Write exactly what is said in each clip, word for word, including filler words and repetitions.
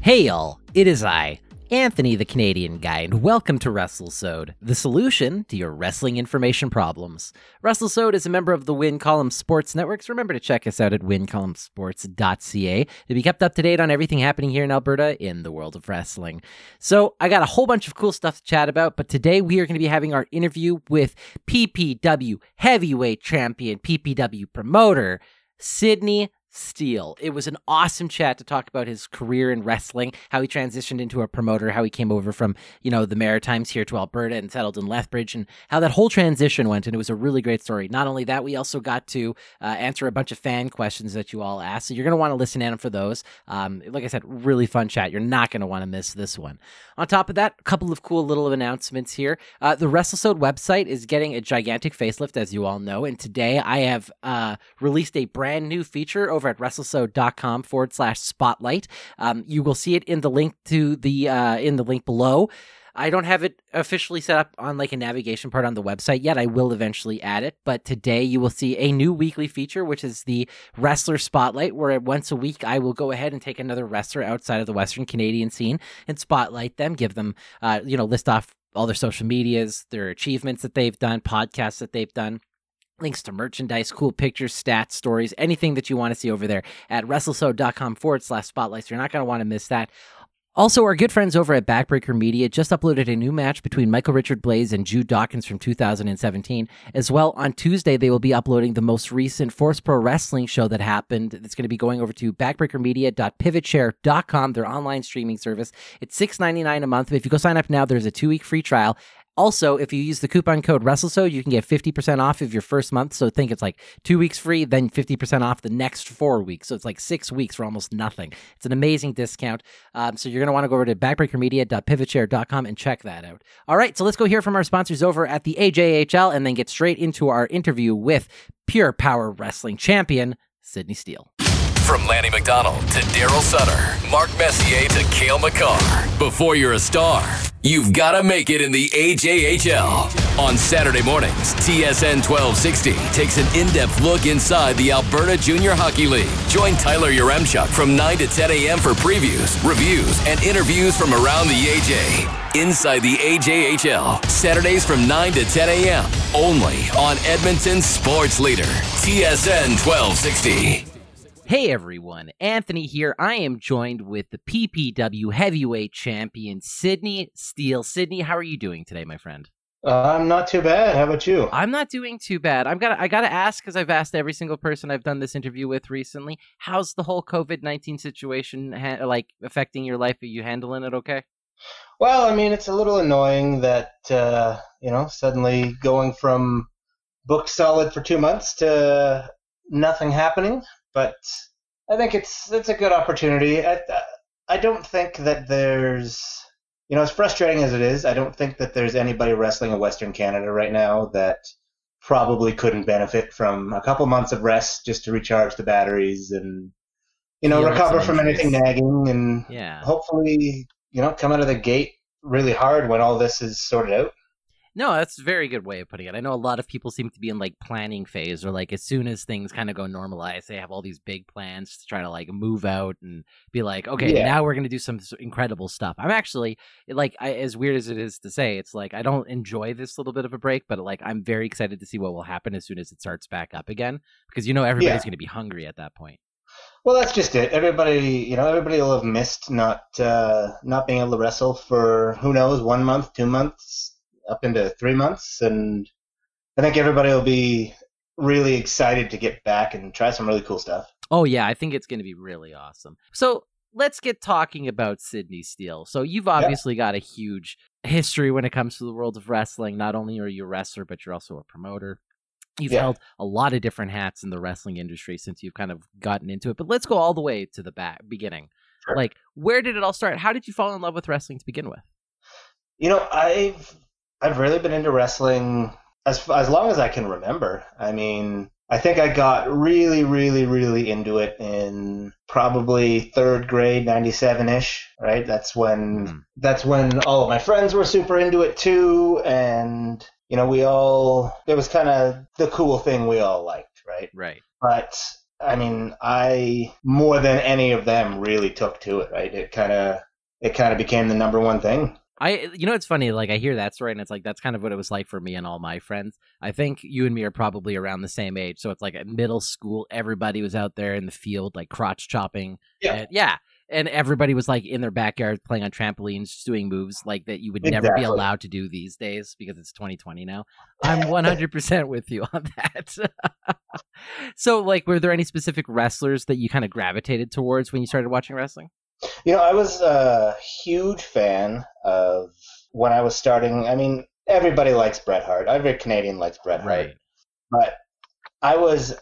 Hey y'all, it is I, Anthony the Canadian Guy, and welcome to WrestleSode, the solution to your wrestling information problems. WrestleSode is a member of the Win Column Sports Network, so remember to check us out at win column sports dot c a to be kept up to date on everything happening here in Alberta in the world of wrestling. So I got a whole bunch of cool stuff to chat about, but today we are going to be having our interview with P P W Heavyweight Champion, P P W promoter, Sydney Steele. It was an awesome chat to talk about his career in wrestling, how he transitioned into a promoter, how he came over from, you know, the Maritimes here to Alberta and settled in Lethbridge, and how that whole transition went, and it was a really great story. Not only that, we also got to uh, answer a bunch of fan questions that you all asked, so you're going to want to listen in for those. Um, like I said, really fun chat. You're not going to want to miss this one. On top of that, a couple of cool little announcements here. Uh, the WrestleSode website is getting a gigantic facelift, as you all know, and today I have uh, released a brand new feature over at WrestleSode.com forward slash spotlight. Um, you will see it in the link to the uh, in the link below. I don't have it officially set up on like a navigation part on the website yet. I will eventually add it, but today you will see a new weekly feature, which is the Wrestler Spotlight, where once a week I will go ahead and take another wrestler outside of the Western Canadian scene and spotlight them, give them, uh, you know, list off all their social medias, their achievements that they've done, podcasts that they've done, links to merchandise, cool pictures, stats, stories, anything that you want to see over there at WrestleSode.com forward slash spotlight. So you're not going to want to miss that. Also, our good friends over at Backbreaker Media just uploaded a new match between Michael Richard Blaze and Jude Dawkins from two thousand seventeen. As well, on Tuesday, they will be uploading the most recent Force Pro Wrestling show that happened. It's going to be going over to backbreaker media dot pivot share dot com, their online streaming service. It's six dollars and ninety-nine cents a month. But if you go sign up now, there's a two-week free trial. Also, if you use the coupon code WrestleSode, you can get fifty percent off of your first month. So think it's like two weeks free, then fifty percent off the next four weeks. So it's like six weeks for almost nothing. It's an amazing discount. Um, so you're going to want to go over to backbreaker media dot pivot share dot com and check that out. All right, so let's go hear from our sponsors over at the A J H L and then get straight into our interview with Pure Power Wrestling champion, Sydney Steele. From Lanny McDonald to Daryl Sutter, Mark Messier to Cale McCarr. Before you're a star, you've got to make it in the A J H L. On Saturday mornings, T S N twelve sixty takes an in-depth look inside the Alberta Junior Hockey League. Join Tyler Yaremchuk from nine to ten a.m. for previews, reviews, and interviews from around the A J. Inside the A J H L, Saturdays from nine to ten a.m. Only on Edmonton's sports leader, T S N twelve sixty. Hey everyone, Anthony here. I am joined with the P P W Heavyweight Champion, Sydney Steele. Sydney, how are you doing today, my friend? Uh, I'm not too bad. How about you? I'm not doing too bad. I'm gonna, I gotta ask, because I've asked every single person I've done this interview with recently, how's the whole covid nineteen situation ha- like affecting your life? Are you handling it okay? Well, I mean, it's a little annoying that, uh, you know, suddenly going from booked solid for two months to nothing happening. But I think it's it's a good opportunity. I I don't think that there's, you know, as frustrating as it is, I don't think that there's anybody wrestling in Western Canada right now that probably couldn't benefit from a couple months of rest just to recharge the batteries and, you know, Heal recover some from injuries. anything nagging and Yeah. hopefully, you know, come out of the gate really hard when all this is sorted out. No, that's a very good way of putting it. I know a lot of people seem to be in like planning phase, or like as soon as things kind of go normalized, they have all these big plans to try to like move out and be like, okay, Yeah. now we're going to do some s- incredible stuff. I'm actually like, I, as weird as it is to say, it's like I don't enjoy this little bit of a break, but like I'm very excited to see what will happen as soon as it starts back up again, because you know everybody's Yeah. going to be hungry at that point. Well, that's just it. Everybody, you know, everybody will have missed not uh, not being able to wrestle for, who knows, one month, two months, up into three months. And I think everybody will be really excited to get back and try some really cool stuff. Oh, yeah, I think it's going to be really awesome. So let's get talking about Sydney Steele. So you've obviously got a huge history when it comes to the world of wrestling. Not only are you a wrestler, but you're also a promoter. You've Yeah. held a lot of different hats in the wrestling industry since you've kind of gotten into it. But let's go all the way to the back beginning. Sure. Like, where did it all start? How did you fall in love with wrestling to begin with? You know, I've I've really been into wrestling as as long as I can remember. I mean, I think I got really, really, really into it in probably third grade, ninety-seven-ish, right? That's when Mm. that's when all of my friends were super into it too, and you know, we all, it was kind of the cool thing we all liked, right? Right. But I mean, I, more than any of them, really took to it, right? It kind of, it kind of became the number one thing. I, you know, it's funny, like I hear that story and it's like, that's kind of what it was like for me and all my friends. I think you and me are probably around the same age. So it's like at middle school, everybody was out there in the field, like crotch chopping. Yeah. And, yeah. And everybody was like in their backyard playing on trampolines, doing moves like that you would Exactly. never be allowed to do these days because it's twenty twenty now. I'm one hundred percent with you on that. So like, were there any specific wrestlers that you kind of gravitated towards when you started watching wrestling? You know, I was a huge fan of when I was starting. I mean, everybody likes Bret Hart. Every Canadian likes Bret Hart. Right. But I was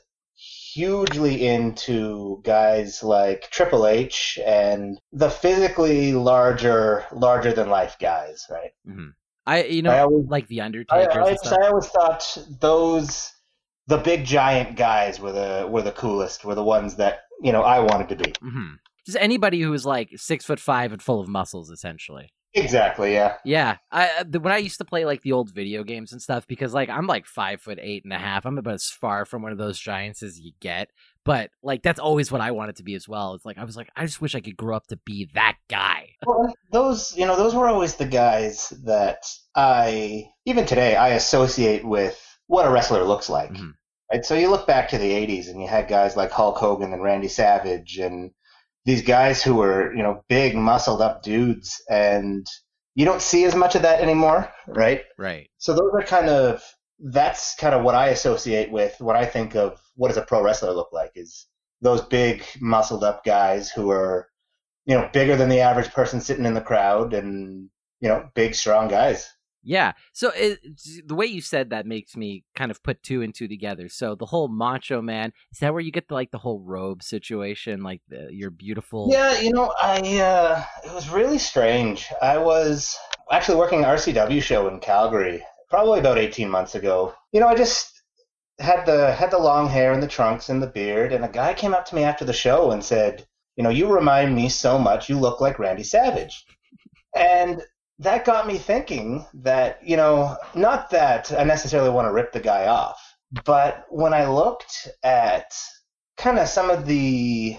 hugely into guys like Triple H and the physically larger, larger than life guys, right? Mm-hmm. I, you know, I always, like the I, Undertakers. I, and stuff. I always thought those, the big giant guys were the were the coolest, were the ones that, you know, I wanted to be. Mm-hmm. Just anybody who was like six foot five and full of muscles, essentially. Exactly, yeah. Yeah, I the, when I used to play like the old video games and stuff, because like I'm like five foot eight and a half. I'm about as far from one of those giants as you get. But like that's always what I wanted to be as well. It's like I was like, I just wish I could grow up to be that guy. Well, those, you know, those were always the guys that I, even today, I associate with what a wrestler looks like. Mm-hmm. Right? So you look back to the eighties and you had guys like Hulk Hogan and Randy Savage and these guys who were, you know, big, muscled up dudes, and you don't see as much of that anymore, right? Right. So those are kind of, that's kind of what I associate with when I think of what does a pro wrestler look like, is those big, muscled up guys who are, you know, bigger than the average person sitting in the crowd and, you know, big, strong guys. Yeah. So it, the way you said that makes me kind of put two and two together. So the whole Macho Man, is that where you get the, like the whole robe situation, like the, your beautiful? Yeah, you know, I uh, it was really strange. I was actually working an R C W show in Calgary probably about eighteen months ago. You know, I just had the had the long hair and the trunks and the beard, and a guy came up to me after the show and said, you know, you remind me so much. You look like Randy Savage. And that got me thinking that, you know, not that I necessarily want to rip the guy off, but when I looked at kind of some of the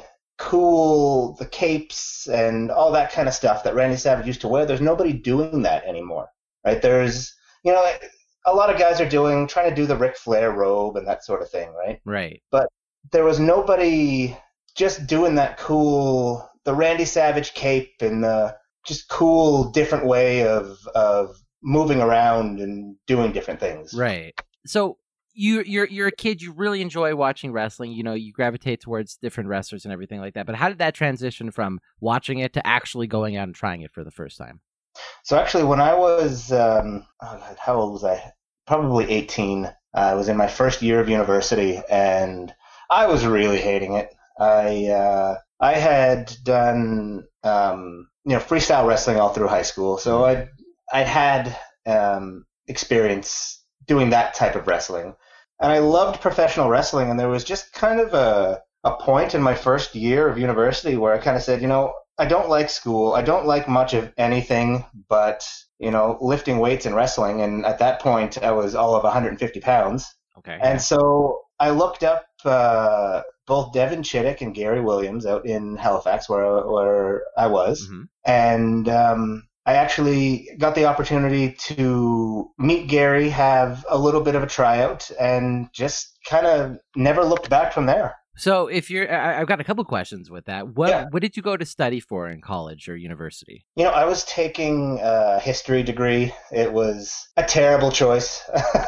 cool, the capes and all that kind of stuff that Randy Savage used to wear, there's nobody doing that anymore, right? There's, you know, a lot of guys are doing, trying to do the Ric Flair robe and that sort of thing, right? Right. But there was nobody just doing that cool, the Randy Savage cape and the just cool, different way of of moving around and doing different things. Right. So you you're you're a kid. You really enjoy watching wrestling. You know, you gravitate towards different wrestlers and everything like that. But how did that transition from watching it to actually going out and trying it for the first time? So actually, when I was um, oh God, how old was I? Probably eighteen. Uh, I was in my first year of university, and I was really hating it. I uh, I had done um, you know freestyle wrestling all through high school, so I I had um, experience doing that type of wrestling, and I loved professional wrestling. And there was just kind of a a point in my first year of university where I kind of said, you know, I don't like school. I don't like much of anything but, you know, lifting weights and wrestling. And at that point, I was all of one hundred fifty pounds. Okay. And so I looked up uh, both Devin Chittick and Gary Williams out in Halifax, where I, where I was. Mm-hmm. And um, I actually got the opportunity to meet Gary, have a little bit of a tryout, and just kind of never looked back from there. So if you're, I, I've got a couple questions with that. What yeah. what did you go to study for in college or university? You know, I was taking a history degree. It was a terrible choice.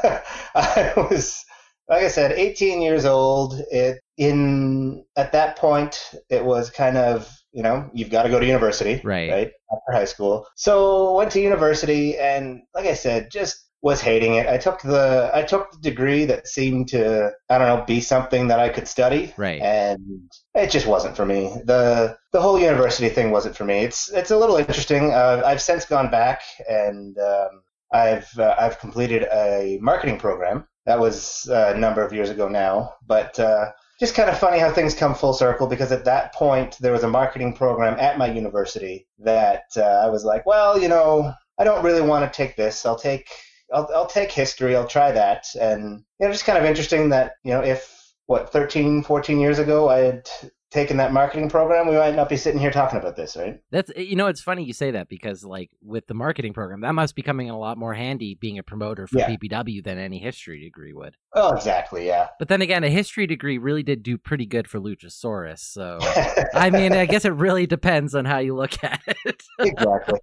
I was, like I said, eighteen years old. It in at that point, it was kind of, you know, you've got to go to university, right? Right after high school. So went to university, and like I said, just was hating it. I took the I took the degree that seemed to, I don't know, be something that I could study. Right. And it just wasn't for me. The the whole university thing wasn't for me. It's it's a little interesting. Uh, I've since gone back and um, I've uh, I've completed a marketing program. That was a number of years ago now. But uh, just kind of funny how things come full circle, because at that point there was a marketing program at my university that uh, I was like, well, you know, I don't really want to take this. I'll take I'll I'll take history. I'll try that. And, you know, just kind of interesting that, you know, if what, thirteen, fourteen years ago, I had taken that marketing program, we might not be sitting here talking about this, right? That's, you know, it's funny you say that because, like, with the marketing program, that must be coming in a lot more handy being a promoter for Yeah. P P W than any history degree would. Oh, exactly, yeah. But then again, a history degree really did do pretty good for Luchasaurus. So, I mean, I guess it really depends on how you look at it. Exactly.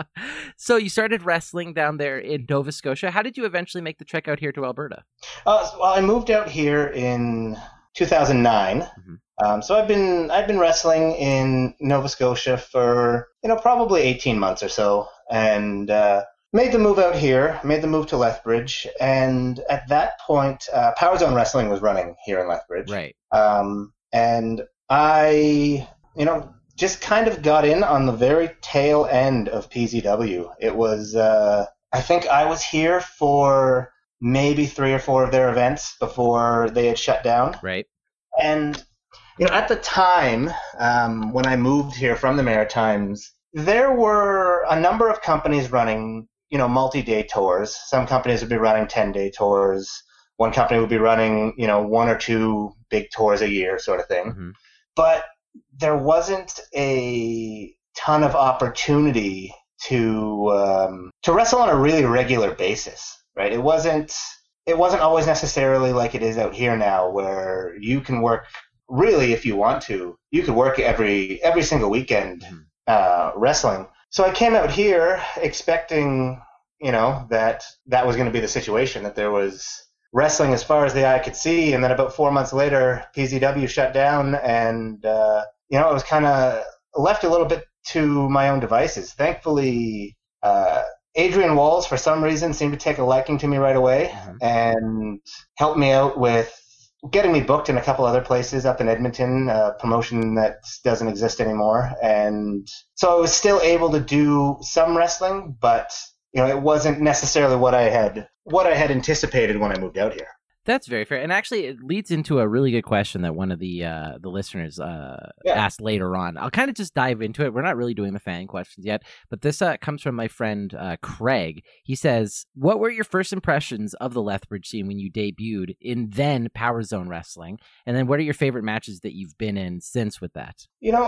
So you started wrestling down there in Nova Scotia. How did you eventually make the trek out here to Alberta? Uh, well, I moved out here in two thousand nine. Mhm. Um, so I've been I've been wrestling in Nova Scotia for you know probably eighteen months or so, and uh, made the move out here. Made the move to Lethbridge, and at that point, uh, Power Zone Wrestling was running here in Lethbridge. Right. Um, and I, you know, just kind of got in on the very tail end of P Z W. It was, uh, I think I was here for maybe three or four of their events before they had shut down. Right. And, you know, at the time, um, when I moved here from the Maritimes, there were a number of companies running, you know, multi-day tours. Some companies would be running ten-day tours. One company would be running, you know, one or two big tours a year sort of thing. Mhm. But there wasn't a ton of opportunity to um, to wrestle on a really regular basis, right? It wasn't it wasn't always necessarily like it is out here now, where you can work really if you want to. You could work every every single weekend uh, wrestling. So I came out here expecting, you know, that that was going to be the situation, that there was wrestling as far as the eye could see, and then about four months later, P Z W shut down, and uh, you know, I was kind of left a little bit to my own devices. Thankfully, uh, Adrian Walls, for some reason, seemed to take a liking to me right away, Mhm. and helped me out with getting me booked in a couple other places up in Edmonton, a promotion that doesn't exist anymore. And so I was still able to do some wrestling, but you know, it wasn't necessarily what I had what I had anticipated when I moved out here. That's very fair. And actually, it leads into a really good question that one of the uh, the listeners uh, Yeah. asked later on. I'll kind of just dive into it. We're not really doing the fan questions yet, but this uh, comes from my friend uh, Craig. He says, what were your first impressions of the Lethbridge scene when you debuted in then Power Zone Wrestling? And then what are your favorite matches that you've been in since with that? You know,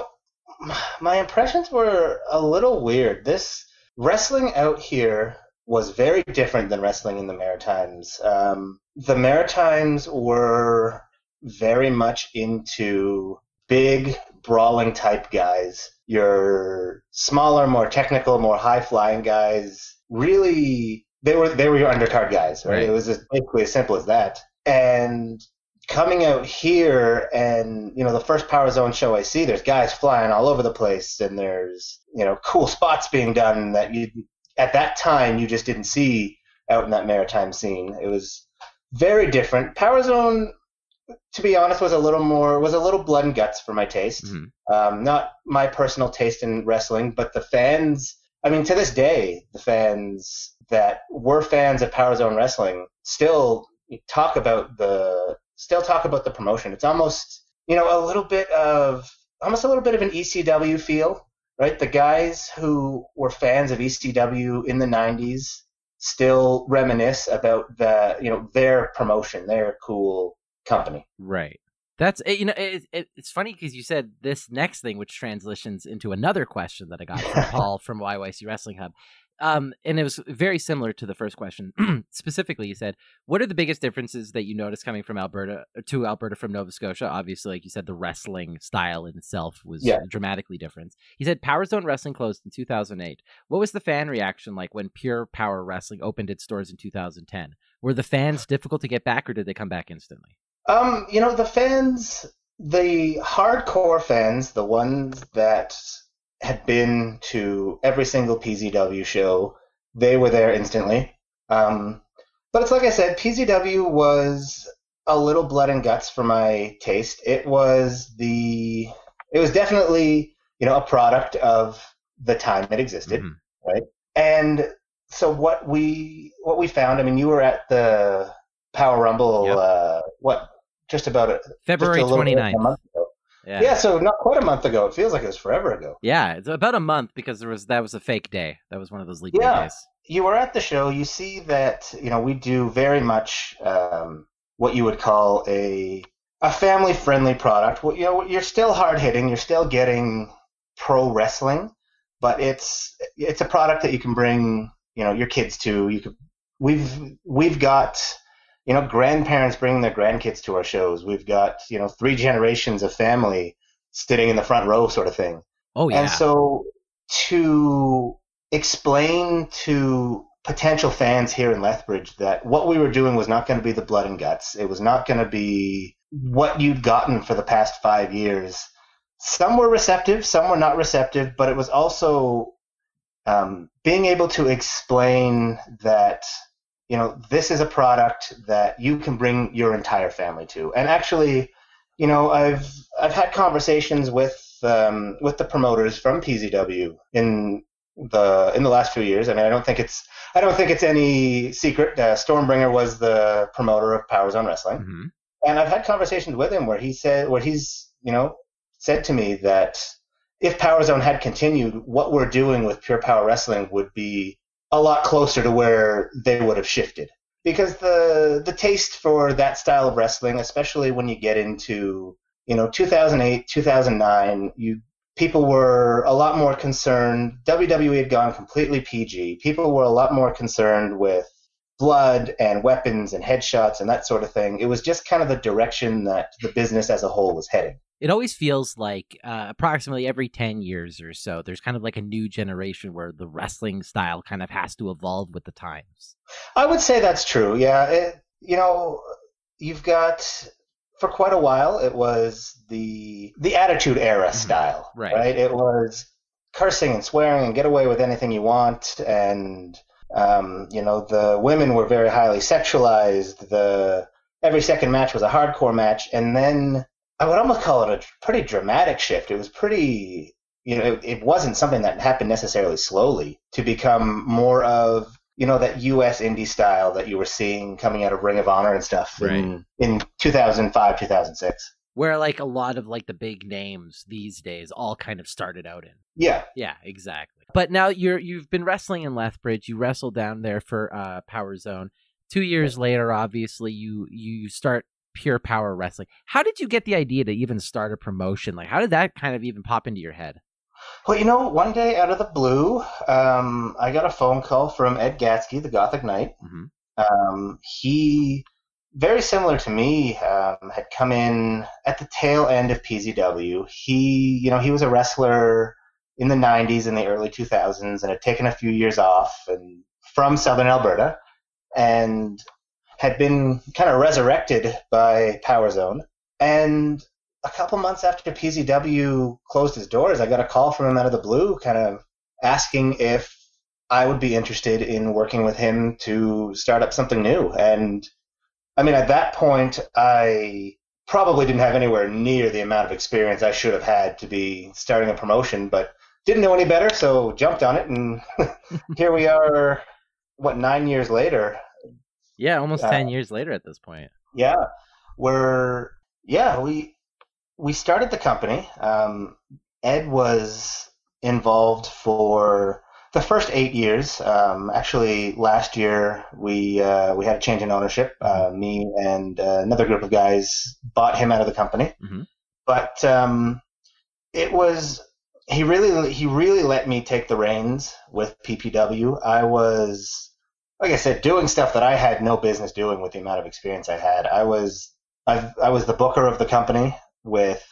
my impressions were a little weird. This wrestling out here was very different than wrestling in the Maritimes. Um, the Maritimes were very much into big, brawling type guys. Your smaller, more technical, more high-flying guys, really, they were they were your undercard guys, right? Right. It was just basically as simple as that. And coming out here, and you know, the first Power Zone show I see, there's guys flying all over the place, and there's, you know, cool spots being done that you at that time you just didn't see out in that maritime scene. It was very different. Power Zone, to be honest, was a little more was a little blood and guts for my taste. Mhm. Um, not my personal taste in wrestling, but the fans. I mean, to this day, the fans that were fans of Power Zone Wrestling still talk about the still talk about the promotion. It's almost, you know, a little bit of almost a little bit of an E C W feel, right? The guys who were fans of E C W in the nineties still reminisce about the, you know, their promotion, their cool company. Right. That's, you know, it, it, it's funny because you said this next thing, which transitions into another question that I got from Paul from Y Y C Wrestling Hub. Um, and it was very similar to the first question. Specifically, you said, what are the biggest differences that you notice coming from Alberta to Alberta from Nova Scotia? Obviously, like you said, the wrestling style in itself was Yeah. dramatically different. He said Power Zone Wrestling closed in two thousand eight. What was the fan reaction like when Pure Power Wrestling opened its doors in two thousand ten? Were the fans difficult to get back, or did they come back instantly? Um, you know, the fans, the hardcore fans, the ones that had been to every single P Z W show, they were there instantly. Um, but it's like I said, P Z W was a little blood and guts for my taste. It was the, it was definitely, you know, a product of the time it existed, Mhm. right? And so what we what we found, I mean, you were at the Power Rumble, Yep. uh, what, just about a, February just a little bit over twenty-ninth. a month ago. Yeah. Yeah, so not quite a month ago. It feels like it was forever ago. Yeah, it's about a month because there was that was a fake day. That was one of those leap day Yeah. days. You were at the show. You see that, you know, we do very much um, what you would call a a family-friendly product. Well, you know, you're still hard-hitting. You're still getting pro wrestling, but it's it's a product that you can bring, you know, your kids to. You could we've we've got, you know, grandparents bringing their grandkids to our shows. We've got, you know, three generations of family sitting in the front row, sort of thing. Oh yeah. And so to explain to potential fans here in Lethbridge that what we were doing was not going to be the blood and guts. It was not going to be what you'd gotten for the past five years. Some were receptive, some were not receptive, but it was also um, being able to explain that, you know, this is a product that you can bring your entire family to. And actually, you know, I've I've had conversations with um, with the promoters from P Z W in the in the last few years. I mean, I don't think it's I don't think it's any secret. Uh, Stormbringer was the promoter of Power Zone Wrestling, Mm-hmm. and I've had conversations with him where he said, where he's you know said to me that if Power Zone had continued, what we're doing with Pure Power Wrestling would be a lot closer to where they would have shifted, because the the taste for that style of wrestling, especially when you get into you know two thousand eight, two thousand nine, you. People were a lot more concerned. W W E had gone completely P G. People were a lot more concerned with blood and weapons and headshots and that sort of thing. It was just kind of the direction that the business as a whole was heading. It always feels like uh, approximately every ten years or so, there's kind of like a new generation where the wrestling style kind of has to evolve with the times. I would say that's true, yeah. It, you know, you've got... For quite a while, it was the the Attitude Era style, right. right? It was cursing and swearing and get away with anything you want, and um, you know the women were very highly sexualized. The every second match was a hardcore match, and then I would almost call it a pretty dramatic shift. It was pretty, you know, it, it wasn't something that happened necessarily slowly to become more of, you know, that U S indie style that you were seeing coming out of Ring of Honor and stuff right. in, in two thousand five, two thousand six. Where like a lot of like the big names these days all kind of started out in. Yeah. Yeah, exactly. But now you're, you've been wrestling in Lethbridge. You wrestled down there for uh, Power Zone. Two years later, obviously, you, you start Pure Power Wrestling. How did you get the idea to even start a promotion? Like, how did that kind of even pop into your head? Well, you know, one day out of the blue, um, I got a phone call from Ed Gatsky, the Gothic Knight. Mm-hmm. Um, he, very similar to me, um, had come in at the tail end of P Z W. He, you know, he was a wrestler in the nineties and the early two thousands and had taken a few years off and from Southern Alberta and had been kind of resurrected by Power Zone. And a couple months after P Z W closed his doors, I got a call from him out of the blue, kind of asking if I would be interested in working with him to start up something new. And I mean, at that point, I probably didn't have anywhere near the amount of experience I should have had to be starting a promotion, but didn't know any better, so jumped on it. And here we are, what, nine years later? Yeah, almost uh, ten years later at this point. Yeah, we're, yeah, we... We started the company. Um, Ed was involved for the first eight years. Um, actually, last year we uh, we had a change in ownership. Uh, me and uh, another group of guys bought him out of the company. Mm-hmm. But um, it was he really he really let me take the reins with P P W. I was, like I said, doing stuff that I had no business doing with the amount of experience I had. I was I I was the booker of the company, with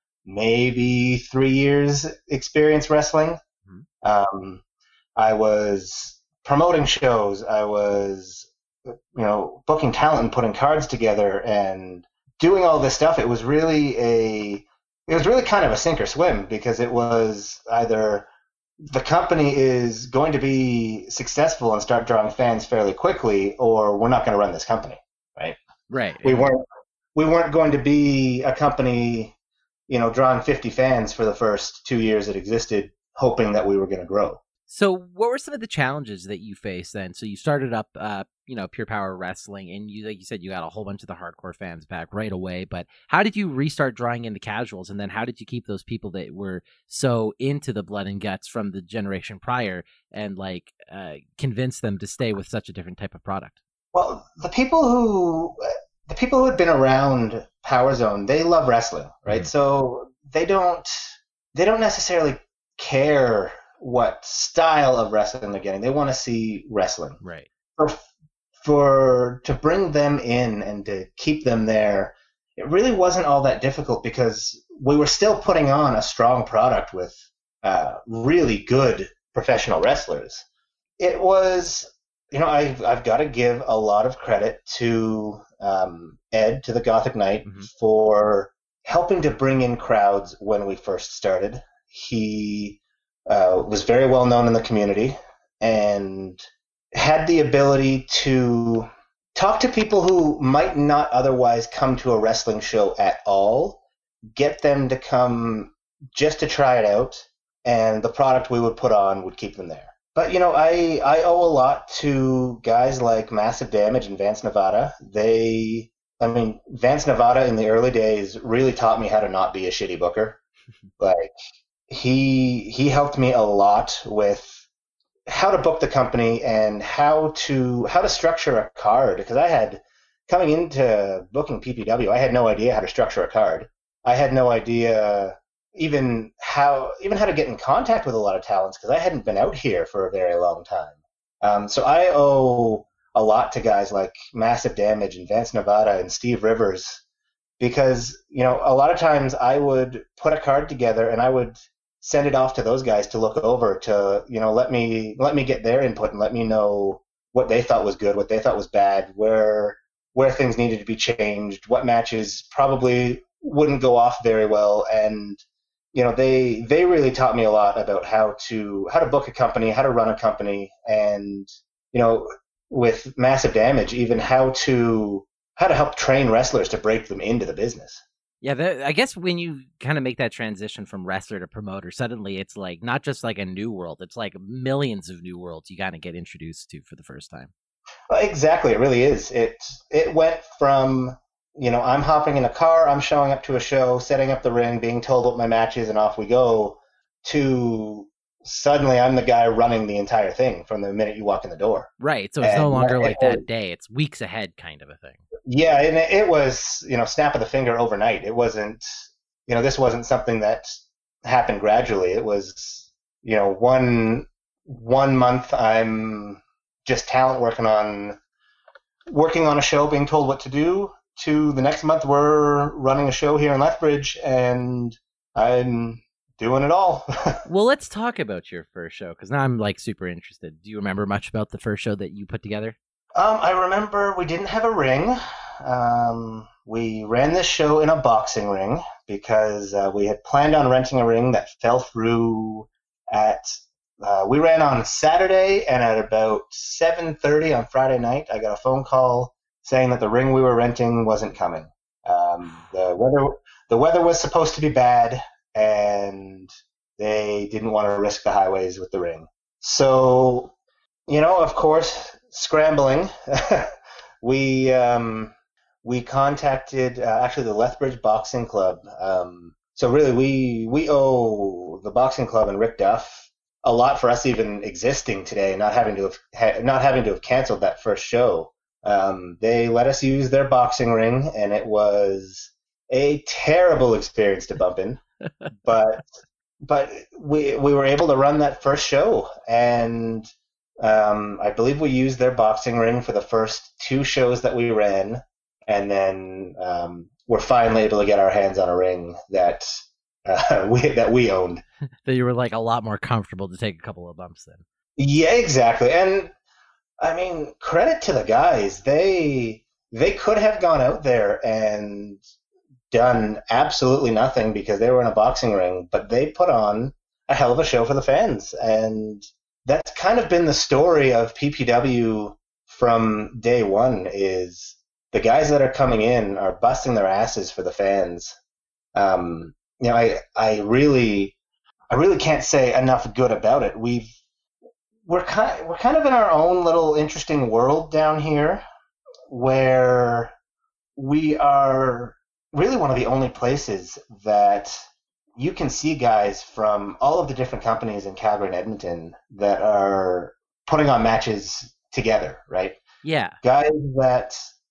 maybe three years experience wrestling. Mm-hmm. Um, I was promoting shows. I was, you know, booking talent and putting cards together and doing all this stuff. It was really a, it was really kind of a sink or swim, because it was either the company is going to be successful and start drawing fans fairly quickly, or we're not going to run this company, right? Right. We weren't. We weren't going to be a company, you know, drawing fifty fans for the first two years it existed, hoping that we were going to grow. So what were some of the challenges that you faced then? So you started up, uh, you know, Pure Power Wrestling, and you, like you said, you got a whole bunch of the hardcore fans back right away. But how did you restart drawing in the casuals? And then how did you keep those people that were so into the blood and guts from the generation prior and, like, uh, convince them to stay with such a different type of product? Well, the people who... the people who had been around Power Zone, they love wrestling, right? Mm-hmm. So they don't they don't necessarily care what style of wrestling they're getting. They want to see wrestling. Right. For, for to bring them in and to keep them there, it really wasn't all that difficult because we were still putting on a strong product with uh, really good professional wrestlers. It was, you know, I've, I've got to give a lot of credit to um, Ed, to the Gothic Knight, mm-hmm. for helping to bring in crowds when we first started. He uh, was very well known in the community and had the ability to talk to people who might not otherwise come to a wrestling show at all, get them to come just to try it out, and the product we would put on would keep them there. But, you know, I, I owe a lot to guys like Massive Damage and Vance Nevada. They, I mean, Vance Nevada in the early days really taught me how to not be a shitty booker. Like, he he helped me a lot with how to book the company and how to how to structure a card. Because I had, coming into booking P P W, I had no idea how to structure a card. I had no idea even how even how to get in contact with a lot of talents because I hadn't been out here for a very long time. Um, so I owe a lot to guys like Massive Damage and Vance Nevada and Steve Rivers because, you know, a lot of times I would put a card together and I would send it off to those guys to look over to, you know, let me let me get their input and let me know what they thought was good, what they thought was bad, where where things needed to be changed, what matches probably wouldn't go off very well. And you know, they they really taught me a lot about how to how to book a company, how to run a company, and you know, with Massive Damage, even how to how to help train wrestlers to break them into the business. Yeah, that, I guess when you kind of make that transition from wrestler to promoter, suddenly it's like not just like a new world; it's like millions of new worlds you got to get introduced to for the first time. Well, exactly, it really is. It it went from, you know, I'm hopping in a car, I'm showing up to a show, setting up the ring, being told what my match is, and off we go, to suddenly I'm the guy running the entire thing from the minute you walk in the door. Right, so it's and no longer like that day. It's weeks ahead kind of a thing. Yeah, and it was, you know, snap of the finger overnight. It wasn't, you know, this wasn't something that happened gradually. It was, you know, one one month I'm just talent working on working on a show, being told what to do, to the next month we're running a show here in Lethbridge and I'm doing it all. Well, let's talk about your first show because now I'm like super interested. Do you remember much about the first show that you put together? Um, I remember we didn't have a ring. Um, we ran this show in a boxing ring because uh, we had planned on renting a ring that fell through at uh, we ran on Saturday, and at about seven thirty on Friday night I got a phone call saying that the ring we were renting wasn't coming. Um, the weather the weather was supposed to be bad, and they didn't want to risk the highways with the ring. So, you know, of course, scrambling, we um, we contacted uh, actually the Lethbridge Boxing Club. Um, so really, we we owe the boxing club and Rick Duff a lot for us even existing today, not having to have ha- not having to have canceled that first show. Um, they let us use their boxing ring, and it was a terrible experience to bump in. but but we we were able to run that first show, and um, I believe we used their boxing ring for the first two shows that we ran, and then um, we're finally able to get our hands on a ring that uh, we that we owned. That you were like a lot more comfortable to take a couple of bumps then. Yeah, exactly, and I mean, credit to the guys. They they could have gone out there and done absolutely nothing because they were in a boxing ring, but they put on a hell of a show for the fans. And that's kind of been the story of P P W from day one, is the guys that are coming in are busting their asses for the fans. Um, you know, I I really I really can't say enough good about it. We've we're kind we're kind of in our own little interesting world down here, where we are really one of the only places that you can see guys from all of the different companies in Calgary and Edmonton that are putting on matches together, right? Yeah. Guys that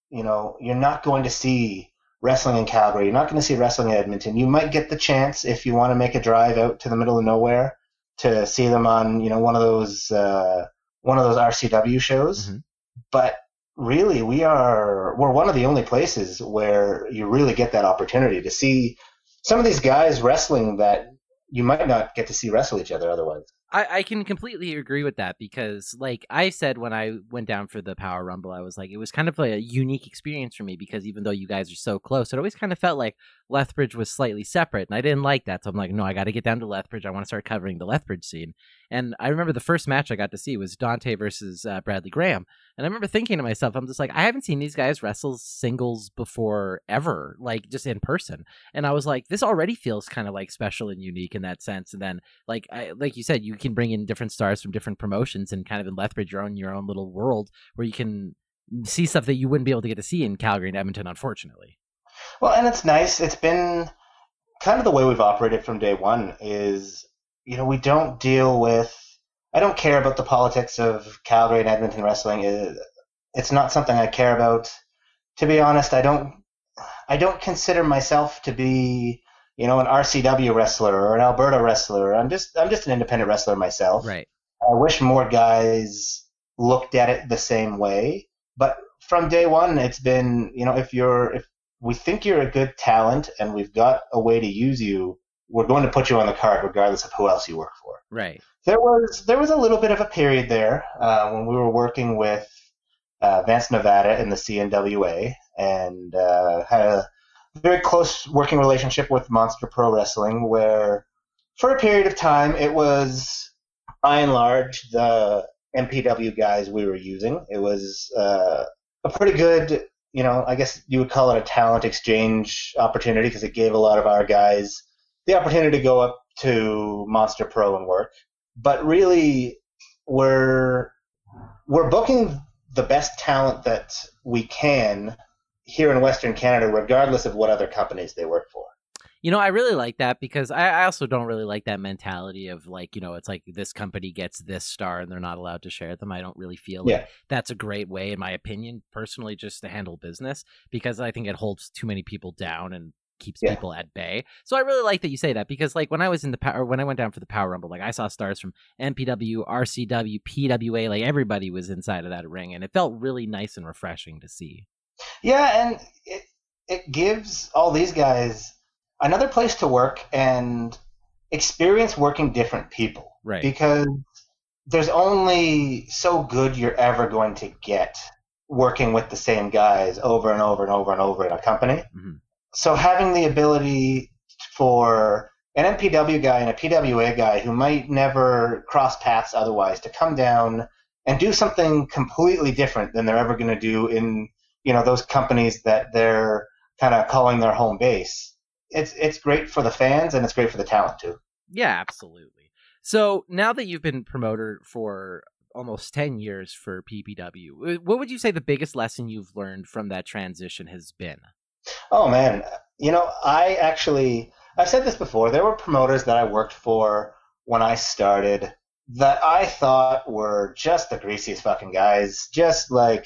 you know, you're not going to see wrestling in Calgary. You're not going to see wrestling in Edmonton. You might get the chance if you want to make a drive out to the middle of nowhere to see them on, you know, one of those uh, one of those R C W shows. Mm-hmm. But really, we are we're one of the only places where you really get that opportunity to see some of these guys wrestling that you might not get to see wrestle each other otherwise. I, I can completely agree with that because, like I said, when I went down for the Power Rumble, I was like, it was kind of a unique experience for me because even though you guys are so close, it always kind of felt like Lethbridge was slightly separate, and I didn't like that. So I'm like, no, I got to get down to Lethbridge. I want to start covering the Lethbridge scene. And I remember the first match I got to see was Dante versus uh, Bradley Graham. And I remember thinking to myself, I'm just like, I haven't seen these guys wrestle singles before ever, like just in person. And I was like, this already feels kind of like special and unique in that sense. And then, like I, like you said, you can bring in different stars from different promotions and kind of in Lethbridge, you're on your own little world where you can see stuff that you wouldn't be able to get to see in Calgary and Edmonton, unfortunately. Well, and it's nice. It's been kind of the way we've operated from day one is, you know, we don't deal with, I don't care about the politics of Calgary and Edmonton wrestling. It's not something I care about. To be honest, I don't, I don't consider myself to be, you know, an R C W wrestler or an Alberta wrestler. I'm just, I'm just an independent wrestler myself. Right. I wish more guys looked at it the same way. But from day one, it's been, you know, if you're, if we think you're a good talent and we've got a way to use you, we're going to put you on the card regardless of who else you work for. Right. There was there was a little bit of a period there uh, when we were working with uh, Vance Nevada in the C N W A and uh, had a very close working relationship with Monster Pro Wrestling where for a period of time it was by and large the M P W guys we were using. It was uh, a pretty good, you know, I guess you would call it a talent exchange opportunity because it gave a lot of our guys the opportunity to go up to Monster Pro and work. But really, we're we're booking the best talent that we can here in Western Canada, regardless of what other companies they work for. You know, I really like that because I, I also don't really like that mentality of like, you know, it's like this company gets this star and they're not allowed to share them. I don't really feel like yeah. that's a great way, in my opinion, personally, just to handle business because I think it holds too many people down and keeps yeah. people at bay. So I really like that you say that because like when I was in the power, when I went down for the Power Rumble, like I saw stars from M P W, R C W, P W A, like everybody was inside of that ring and it felt really nice and refreshing to see. Yeah. And it, it gives all these guys another place to work and experience working different people. Right. Because there's only so good you're ever going to get working with the same guys over and over and over and over in a company. Mm-hmm. So having the ability for an M P W guy and a P W A guy who might never cross paths otherwise to come down and do something completely different than they're ever going to do in, you know, those companies that they're kind of calling their home base. It's it's great for the fans and it's great for the talent too. Yeah, absolutely. So now that you've been promoter for almost ten years for P P W, what would you say the biggest lesson you've learned from that transition has been? Oh, man. You know, I actually, I've said this before, there were promoters that I worked for when I started that I thought were just the greasiest fucking guys. Just like,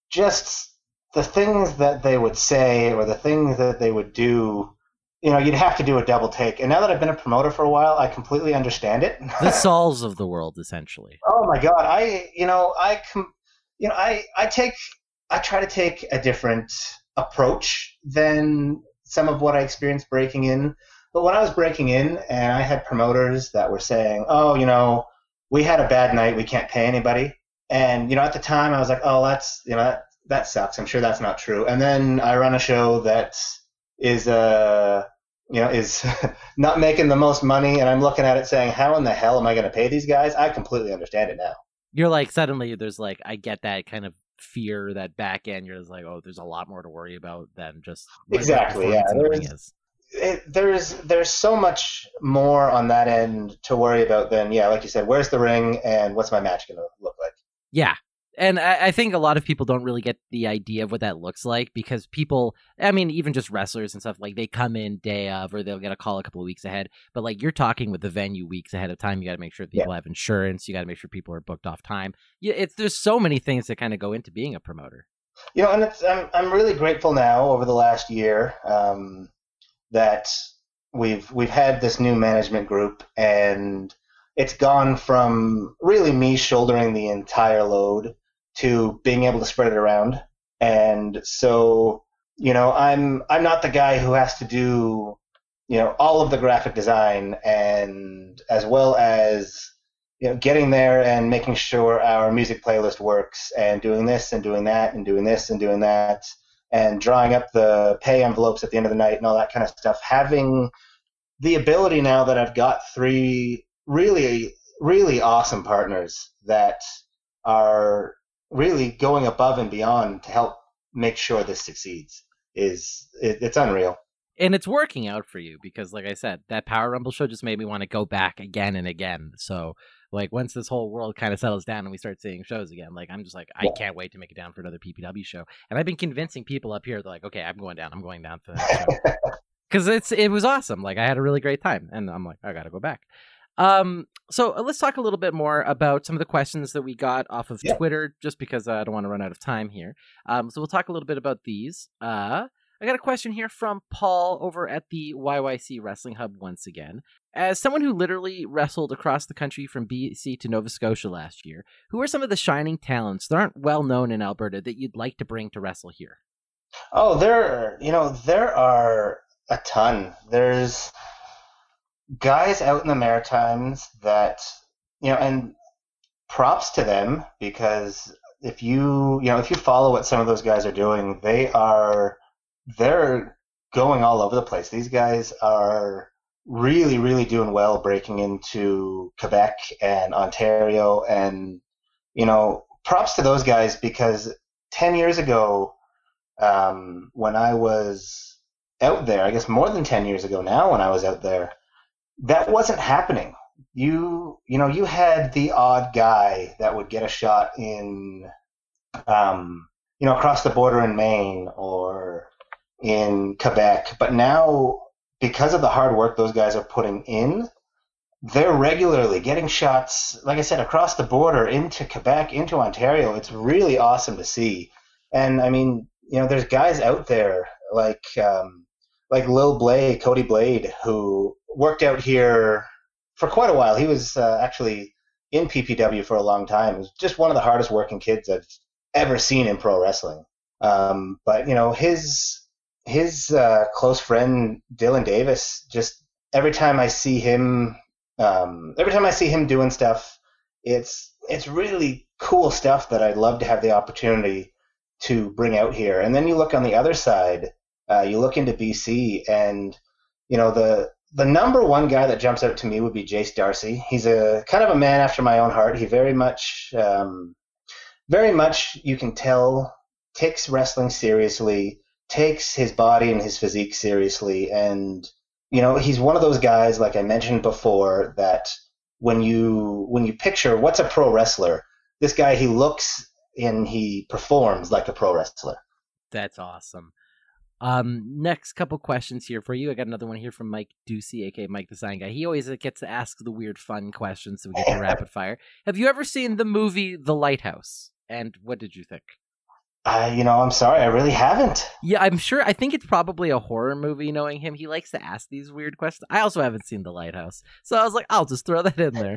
just the things that they would say or the things that they would do, you know, you'd have to do a double take. And now that I've been a promoter for a while, I completely understand it. The Sauls of the world, essentially. Oh, my God. I, you know, I, com- you know, I, I take, I try to take a different approach than some of what I experienced breaking in. But when I was breaking in and I had promoters that were saying, oh, you know, we had a bad night, we can't pay anybody. And, you know, at the time I was like, oh, that's, you know, that, that sucks. I'm sure that's not true. And then I run a show that is, uh, you know, is not making the most money. And I'm looking at it saying, how in the hell am I going to pay these guys? I completely understand it now. You're like, suddenly there's like, I get that kind of fear, that back end. You're just like, oh, there's a lot more to worry about than just exactly. Yeah, there's it, there's there's so much more on that end to worry about than yeah, like you said, where's the ring and what's my match gonna look like? Yeah. And I, I think a lot of people don't really get the idea of what that looks like because people, I mean, even just wrestlers and stuff, like they come in day of or they'll get a call a couple of weeks ahead. But like you're talking with the venue weeks ahead of time. You got to make sure people yeah. have insurance. You got to make sure people are booked off time. Yeah, it's, there's so many things that kind of go into being a promoter. You know, and it's, I'm I'm really grateful now over the last year um, that we've we've had this new management group, and it's gone from really me shouldering the entire load to being able to spread it around. And so, you know, I'm I'm not the guy who has to do, you know, all of the graphic design, and as well as, you know, getting there and making sure our music playlist works, and doing this and doing that and doing this and doing that, and drawing up the pay envelopes at the end of the night and all that kind of stuff. Having the ability now that I've got three really, really awesome partners that are really going above and beyond to help make sure this succeeds is it, it's unreal. And it's working out for you because, like I said, that Power Rumble show just made me want to go back again and again. So, like, once this whole world kind of settles down and we start seeing shows again, like, I'm just like, I can't wait to make it down for another P P W show. And I've been convincing people up here, they're like, okay, I'm going down. I'm going down for that show. Because it's it was awesome. Like, I had a really great time. And I'm like, I got to go back. Um, so uh, let's talk a little bit more about some of the questions that we got off of yeah. Twitter, just because uh, I don't want to run out of time here. Um, so we'll talk a little bit about these. Uh, I got a question here from Paul over at the Y Y C Wrestling Hub once again. As someone who literally wrestled across the country from B C to Nova Scotia last year, who are some of the shining talents that aren't well known in Alberta that you'd like to bring to wrestle here? Oh, there, you know, there are a ton. There's guys out in the Maritimes that, you know, and props to them, because if you, you know, if you follow what some of those guys are doing, they are, they're going all over the place. These guys are really, really doing well breaking into Quebec and Ontario, and, you know, props to those guys, because ten years ago, um, when I was out there, I guess more than ten years ago now when I was out there, that wasn't happening. You, you know, you had the odd guy that would get a shot in, um, you know, across the border in Maine or in Quebec. But now, because of the hard work those guys are putting in, they're regularly getting shots, like I said, across the border into Quebec, into Ontario. It's really awesome to see. And I mean, you know, there's guys out there like, um, like Lil Blade, Cody Blade, who worked out here for quite a while. He was uh, actually in P P W for a long time. He was just one of the hardest working kids I've ever seen in pro wrestling. Um, but, you know, his his uh, close friend Dylan Davis, just every time I see him, um, every time I see him doing stuff, it's it's really cool stuff that I'd love to have the opportunity to bring out here. And then you look on the other side. Uh, you look into B C, and, you know, the the number one guy that jumps out to me would be Jace Darcy. He's a kind of a man after my own heart. He very much, um, very much, you can tell, takes wrestling seriously, takes his body and his physique seriously. And, you know, he's one of those guys, like I mentioned before, that when you when you picture what's a pro wrestler, this guy, he looks and he performs like a pro wrestler. That's awesome. Um, next couple questions here for you. I got another one here from Mike Ducey, aka Mike the Sign Guy. He always gets to ask the weird, fun questions, so we get to rapid fire. Have you ever seen the movie The Lighthouse? And what did you think? Uh, you know, I'm sorry, I really haven't. Yeah, I'm sure. I think it's probably a horror movie. Knowing him, he likes to ask these weird questions. I also haven't seen The Lighthouse, so I was like, I'll just throw that in there.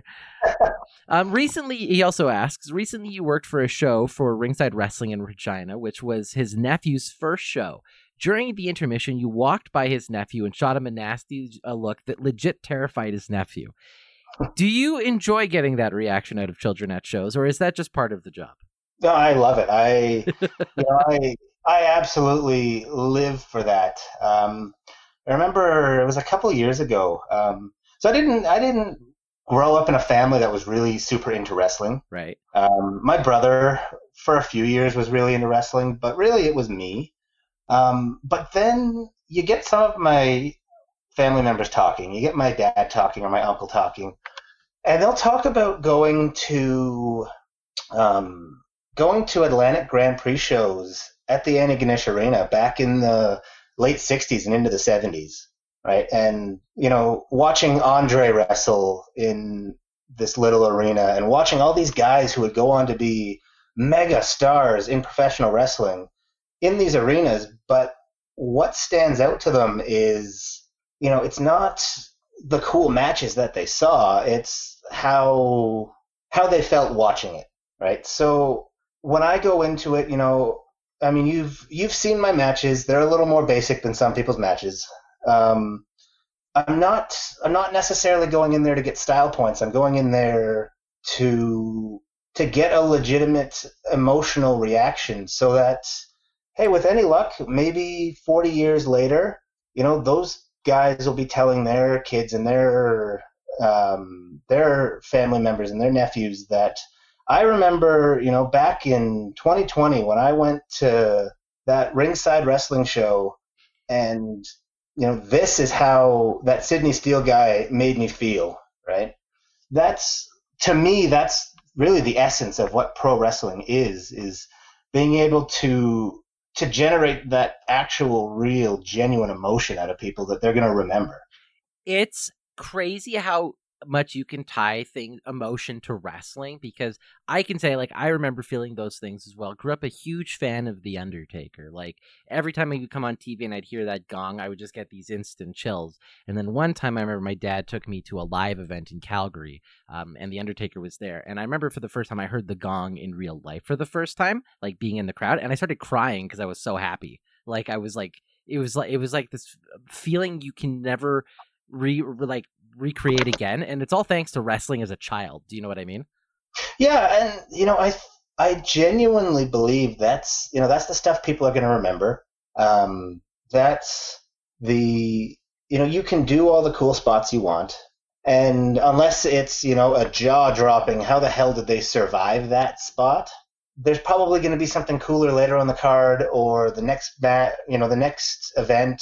um, recently, he also asks. Recently, you worked for a show for Ringside Wrestling in Regina, which was his nephew's first show. During the intermission, you walked by his nephew and shot him a nasty uh, look that legit terrified his nephew. Do you enjoy getting that reaction out of children at shows, or is that just part of the job? No, I love it. I, you know, I, I absolutely live for that. Um, I remember it was a couple of years ago. Um, so I didn't, I didn't grow up in a family that was really super into wrestling. Right. Um, my brother, for a few years, was really into wrestling, but really it was me. Um, but then you get some of my family members talking. You get my dad talking or my uncle talking, and they'll talk about going to um, going to Atlantic Grand Prix shows at the Annie Ganesh Arena back in the late sixties and into the seventies, right? And, you know, watching Andre wrestle in this little arena and watching all these guys who would go on to be mega stars in professional wrestling. in these arenas, but what stands out to them is, you know, it's not the cool matches that they saw, it's how how they felt watching it, right? So when I go into it, you know, I mean, you've you've seen my matches. They're a little more basic than some people's matches. Um, I'm not I'm not necessarily going in there to get style points. I'm going in there to to get a legitimate emotional reaction, so that, hey, with any luck, maybe forty years later, you know, those guys will be telling their kids and their um, their family members and their nephews that I remember, you know, back in twenty twenty when I went to that Ringside Wrestling show, and, you know, this is how that Sydney Steele guy made me feel, right? That's, to me, that's really the essence of what pro wrestling is, is being able to to generate that actual, real, genuine emotion out of people that they're going to remember. It's crazy how much you can tie thing emotion to wrestling, because I can say, like, I remember feeling those things as well. Grew up a huge fan of The Undertaker. Like, every time I would come on T V and I'd hear that gong, I would just get these instant chills. And then one time I remember my dad took me to a live event in Calgary, um, and The Undertaker was there. And I remember for the first time I heard the gong in real life for the first time, like being in the crowd, and I started crying because I was so happy. Like, I was like, it was like, it was like this feeling you can never re like recreate again, and it's all thanks to wrestling as a child. Do you know what I mean? Yeah, and you know, I I genuinely believe that's, you know, that's the stuff people are going to remember. Um, that's the, you know, you can do all the cool spots you want, and unless it's, you know, a jaw dropping, how the hell did they survive that spot? There's probably going to be something cooler later on the card, or the next bat, you know, the next event,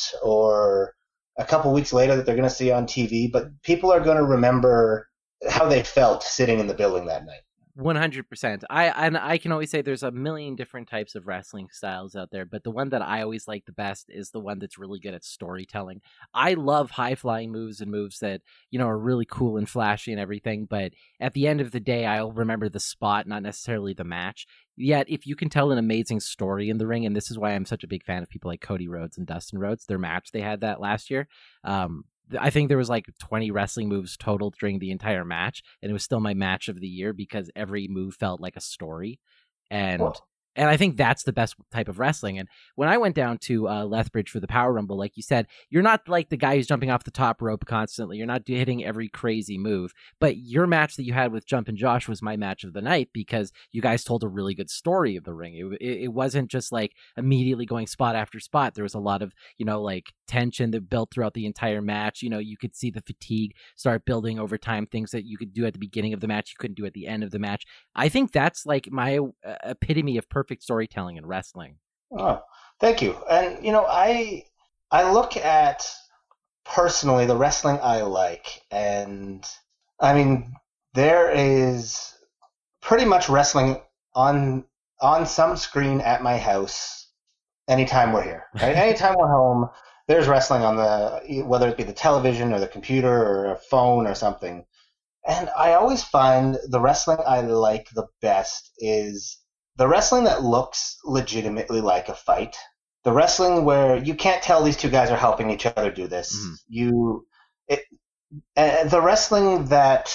or a couple weeks later that they're going to see on T V, but people are going to remember how they felt sitting in the building that night. one hundred percent. I and I can always say there's a million different types of wrestling styles out there, but the one that I always like the best is the one that's really good at storytelling. I love high-flying moves and moves that, you know, are really cool and flashy and everything, but at the end of the day, I'll remember the spot, not necessarily the match. Yet, if you can tell an amazing story in the ring, and this is why I'm such a big fan of people like Cody Rhodes and Dustin Rhodes, their match they had that last year, um, I think there was like twenty wrestling moves total during the entire match, and it was still my match of the year because every move felt like a story. And Cool. and I think that's the best type of wrestling. And when I went down to uh, Lethbridge for the Power Rumble, like you said, you're not like the guy who's jumping off the top rope constantly. You're not hitting every crazy move. But your match that you had with Jumpin' Josh was my match of the night because you guys told a really good story of the ring. It, it, it wasn't just like immediately going spot after spot. There was a lot of, you know, like tension that built throughout the entire match. You know, you could see the fatigue start building over time, things that you could do at the beginning of the match you couldn't do at the end of the match. I think that's like my uh, epitome of perfect storytelling in wrestling. Oh, thank you. And, you know, I I look at personally the wrestling I like, and I mean, there is pretty much wrestling on on some screen at my house anytime we're here, right? Anytime we're home, there's wrestling on the, whether it be the television or the computer or a phone or something. And I always find the wrestling I like the best is the wrestling that looks legitimately like a fight. The wrestling where you can't tell these two guys are helping each other do this. Mm. You, it, uh, the wrestling that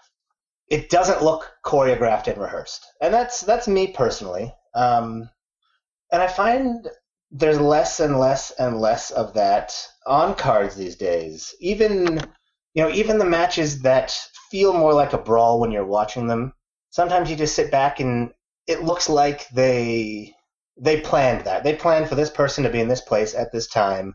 it doesn't look choreographed and rehearsed. And that's that's me personally. Um, and I find there's less and less and less of that on cards these days. Even, you know, even the matches that feel more like a brawl when you're watching them, sometimes you just sit back and it looks like they they planned that. They planned for this person to be in this place at this time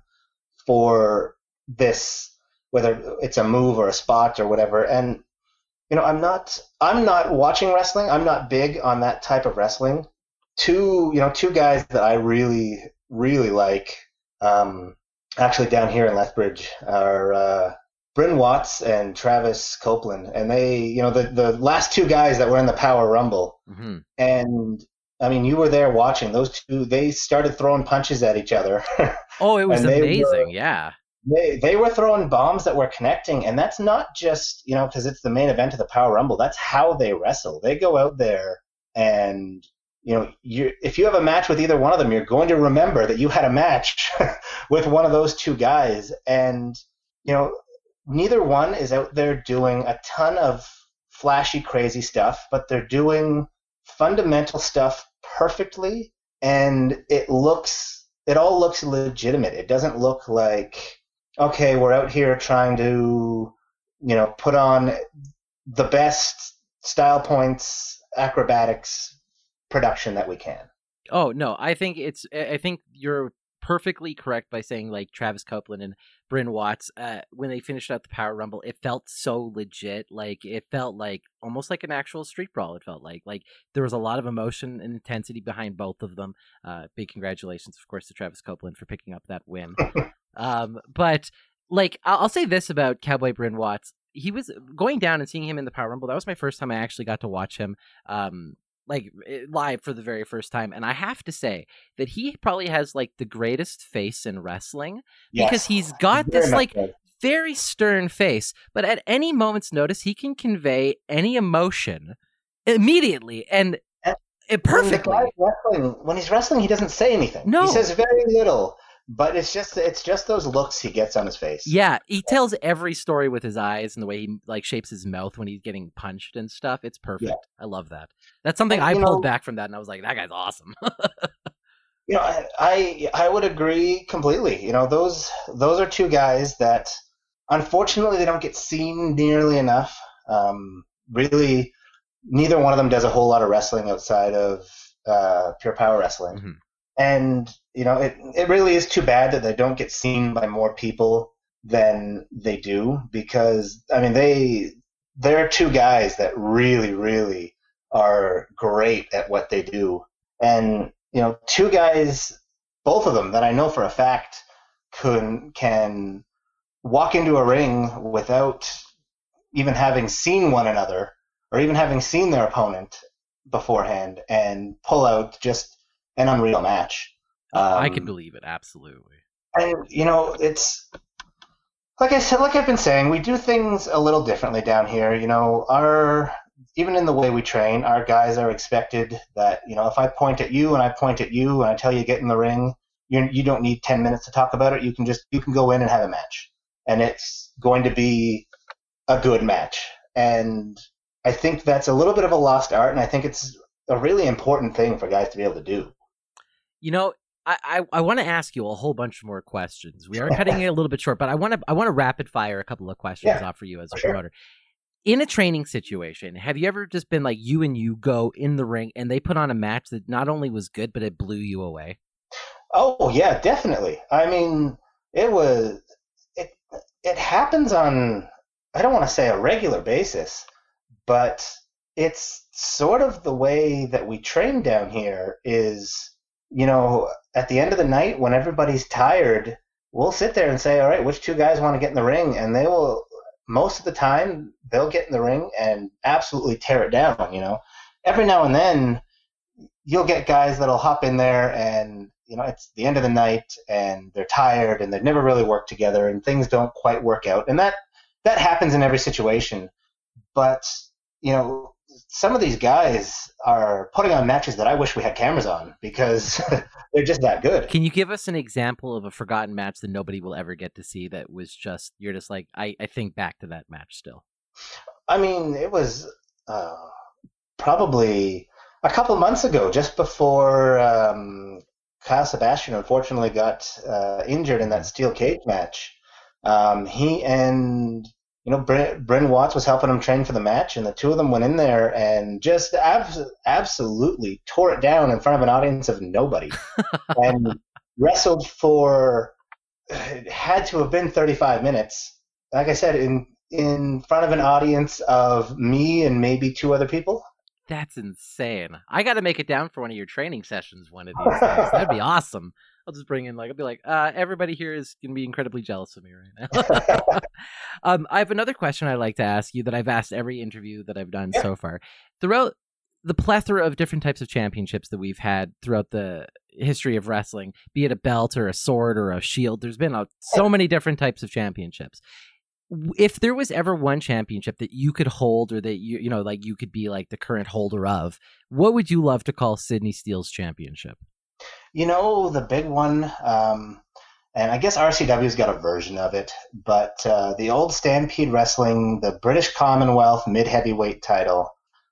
for this, whether it's a move or a spot or whatever. And, you know, I'm not I'm not watching wrestling. I'm not big on that type of wrestling. Two, you know, two guys that I really, really like, um, actually down here in Lethbridge are uh, Bryn Watts and Travis Copeland, and they, you know, the, the last two guys that were in the Power Rumble, mm-hmm. and I mean, you were there watching those two. They started throwing punches at each other. Oh, it was amazing! Were, yeah, they they were throwing bombs that were connecting, and that's not just, you know, because it's the main event of the Power Rumble. That's how they wrestle. They go out there and you know, you if you have a match with either one of them, you're going to remember that you had a match with one of those two guys. And, you know, neither one is out there doing a ton of flashy, crazy stuff, but they're doing fundamental stuff perfectly. And it looks, it all looks legitimate. It doesn't look like, okay, we're out here trying to, you know, put on the best style points, acrobatics production that we can. Oh, no, I think it's, I think you're perfectly correct by saying like Travis Copeland and Bryn Watts, uh, when they finished out the Power Rumble, it felt so legit. Like it felt like almost like an actual street brawl. It felt like, like there was a lot of emotion and intensity behind both of them. Uh, big congratulations, of course, to Travis Copeland for picking up that win. um, but like, I'll, I'll say this about Cowboy Bryn Watts. He was going down and seeing him in the Power Rumble. That was my first time I actually got to watch him. Um, like live for the very first time. And I have to say that he probably has like the greatest face in wrestling Yes. because he's got Very this much like so. very stern face, but at any moment's notice, he can convey any emotion immediately and And it When, the perfectly. guy's wrestling, when he's wrestling, he doesn't say anything. No. He says very little, but it's just it's just those looks he gets on his face. Yeah, he tells every story with his eyes and the way he like shapes his mouth when he's getting punched and stuff. It's perfect. Yeah. I love that. That's something And, I you pulled know- back from that and I was like, that guy's awesome. You know, I, I I would agree completely. You know, those those are two guys that unfortunately they don't get seen nearly enough. Um, really, neither one of them does a whole lot of wrestling outside of uh, pure power wrestling. Mhm. And you know, it it really is too bad that they don't get seen by more people than they do, because I mean they they're two guys that really really are great at what they do. And you know, two guys, both of them that I know for a fact can can walk into a ring without even having seen one another or even having seen their opponent beforehand and pull out just an unreal match. I Um, can believe it, absolutely. And you know, it's like I said, like I've been saying, we do things a little differently down here. You know, our even in the way we train, our guys are expected that, you know, if I point at you and I point at you and I tell you get in the ring, you you don't need ten minutes to talk about it. You can just you can go in and have a match, and it's going to be a good match. And I think that's a little bit of a lost art, and I think it's a really important thing for guys to be able to do. You know, I, I, I want to ask you a whole bunch more questions. We are cutting it a little bit short, but I want to I want to rapid fire a couple of questions Yeah, off for you as a sure. promoter. In a training situation, have you ever just been like you and you go in the ring and they put on a match that not only was good, but it blew you away? Oh yeah, definitely. I mean, it was it it happens on, I don't want to say a regular basis, but it's sort of the way that we train down here is, you know, at the end of the night when everybody's tired, we'll sit there and say, all right, which two guys want to get in the ring? And they will, most of the time, they'll get in the ring and absolutely tear it down, you know. Every now and then, you'll get guys that'll hop in there and, you know, it's the end of the night and they're tired and they've never really worked together and things don't quite work out. And that, that happens in every situation. But, you know, some of these guys are putting on matches that I wish we had cameras on because they're just that good. Can you give us an example of a forgotten match that nobody will ever get to see that was just, you're just like, I, I think back to that match still? I mean, it was uh, probably a couple months ago, just before um, Kyle Sebastian unfortunately got uh, injured in that steel cage match. Um, he and, you know, Bryn, Bryn Watts was helping him train for the match, and the two of them went in there and just ab- absolutely tore it down in front of an audience of nobody and wrestled for, it had to have been thirty-five minutes. Like I said, in in front of an audience of me and maybe two other people. That's insane. I got to make it down for one of your training sessions one of these days. That'd be awesome. I'll just bring in like, I'll be like, uh, everybody here is going to be incredibly jealous of me right now. um, I have another question I'd like to ask you that I've asked every interview that I've done Yeah. so far. Throughout the plethora of different types of championships that we've had throughout the history of wrestling, be it a belt or a sword or a shield, there's been a, so many different types of championships. if there was ever one championship that you could hold, or that you you know like you could be like the current holder of, what would you love to call Sydney Steel's championship? You know, the big one, um, and I guess R C W's got a version of it, but uh, the old Stampede Wrestling, the British Commonwealth mid-heavyweight title,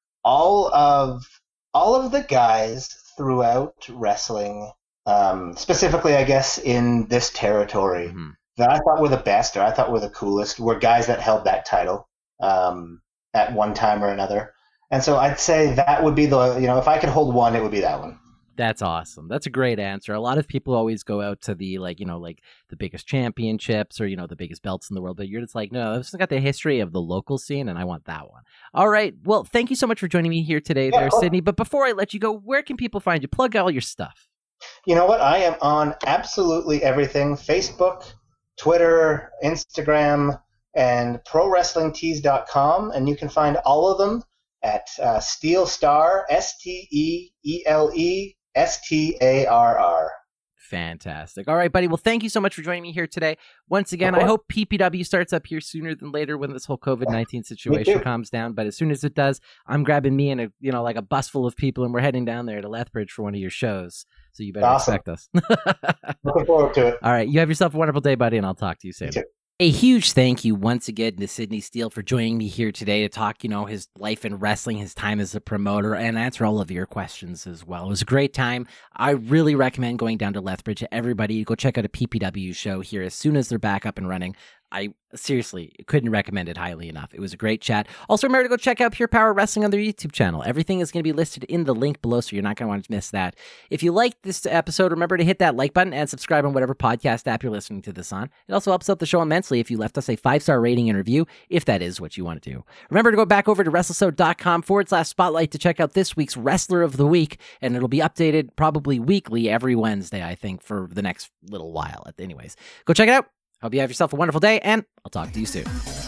all of all of the guys throughout wrestling, um, specifically, I guess, in this territory, mm-hmm. that I thought were the best, or I thought were the coolest, were guys that held that title um, at one time or another. And so I'd say that would be the, you know, if I could hold one, it would be that one. That's awesome. That's a great answer. A lot of people always go out to the, like, you know, like the biggest championships or, you know, the biggest belts in the world. But you're just like, no, I've got the history of the local scene and I want that one. All right. Well, thank you so much for joining me here today yeah, there, cool. Sydney. But before I let you go, where can people find you? Plug all your stuff. You know what? I am on absolutely everything. Facebook, Twitter, Instagram, and pro wrestling tees dot com. And you can find all of them at uh, Steel Star, S T E E L E S T A R R. Fantastic. All right, buddy. Well, thank you so much for joining me here today. Once again, I hope P P W starts up here sooner than later when this whole COVID nineteen situation calms down. But as soon as it does, I'm grabbing me and a, you know, like a bus full of people, and we're heading down there to Lethbridge for one of your shows. So you better awesome. expect us. Looking forward to it. All right. You have yourself a wonderful day, buddy, and I'll talk to you soon. You A huge thank you once again to Sydney Steele for joining me here today to talk, you know, his life in wrestling, his time as a promoter, and answer all of your questions as well. It was a great time. I really recommend going down to Lethbridge. Everybody, go check out a P P W show here as soon as they're back up and running. I seriously couldn't recommend it highly enough. It was a great chat. Also, remember to go check out Pure Power Wrestling on their YouTube channel. Everything is going to be listed in the link below, so you're not going to want to miss that. If you liked this episode, remember to hit that like button and subscribe on whatever podcast app you're listening to this on. It also helps out the show immensely if you left us a five-star rating and review, if that is what you want to do. Remember to go back over to WrestleSode.com forward slash spotlight to check out this week's Wrestler of the Week, and it'll be updated probably weekly every Wednesday, I think, for the next little while. Anyways, go check it out. Hope you have yourself a wonderful day, and I'll talk to you soon.